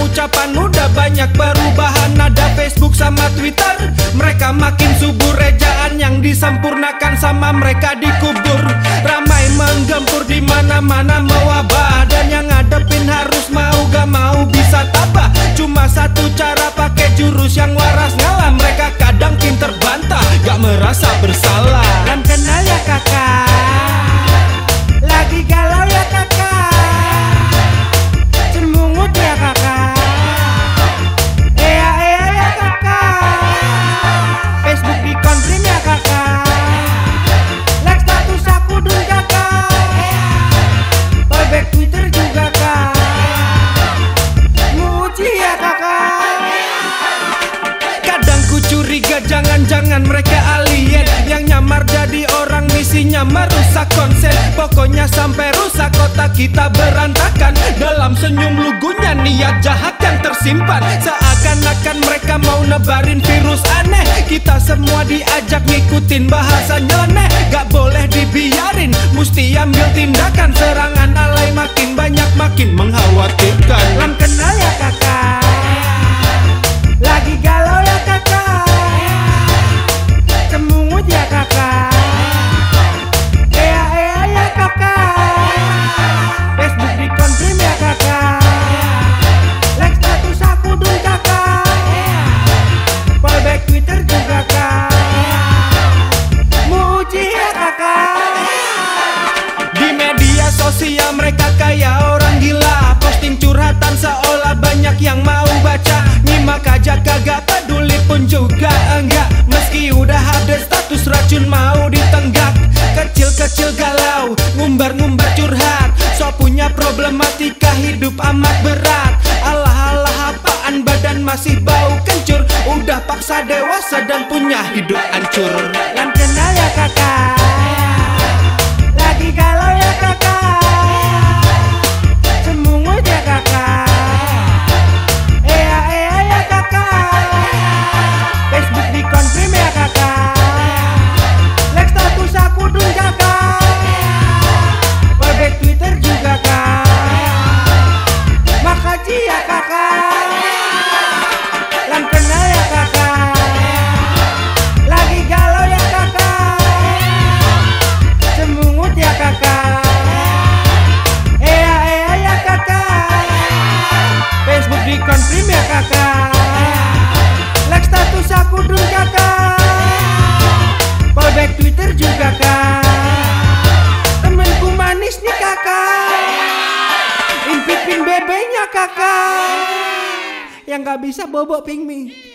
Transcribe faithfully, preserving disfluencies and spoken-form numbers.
ucapan udah banyak perubahan. Ada Facebook sama Twitter, mereka makin subur. Rejaan yang disempurnakan sama mereka dikubur. Ramai menggempur di mana-mana mewabah, dan yang ngadepin harus mau gak mau bisa tabah. Cuma satu cara, pakai jurus yang waras ngalah. Mereka kadang pinter bantah, gak merasa bersalah. Dan kenal ya kakak, lagi galau ya kakak, cemungut ya kakak, ea ea ya kakak, Facebook di kontrim ya kakak, like status aku dun kakak, fallback Twitter juga kak, muji ya kakak. Kadang ku curiga jangan-jangan mereka alien yang nyamar jadi orang, misinya merusak konsen. Pokoknya sampai rusak otak kita berantakan. Dalam senyum lugunya niat jahat yang tersimpan. Seakan-akan mereka mau nebarin virus aneh. Kita semua diajak ngikutin bahasa nyeleneh. Gak boleh dibiarin, mesti ambil tindakan. Serangan alay makin banyak makin mengkhawatirkan. Lam kenal ya kakak, lagi galau ya kakak, cemungut ya kakak, ea ea ya kakak, Facebook di kontrim ya kakak, like status aku dun kakak, fallback Twitter juga kak, muji ya kakak. Di media sosial mereka kayak orang gila, posting curhatan seolah banyak yang mau baca. Nyimak aja kagak peduli pun juga enggak, meski udah ada status racun mau ditenggak. Kecil-kecil galau, ngumbar-ngumbar curhat, so punya problematika hidup amat berat. Alah-alah apaan badan masih bau kencur, udah paksa dewasa dan punya hidup hancur. Lam kenal ya kakak, lagi galau ya kakak, cemungut ya kakak, ea ea ya kakak, Facebook di kontrim ya kakak, like status aku dun kakak, fallback Twitter juga kak, makasih ya kakak. Lam kenal ya kakak, lagi galau ya kakak, cemungut ya kakak, ea ea ya kakak, Facebook di kontrim ya kakak, like status aku dun kakak, fallback Twitter juga kak, temenku manis nih kakak, impipin bebenya kakak, yang gak bisa bobok pingmi.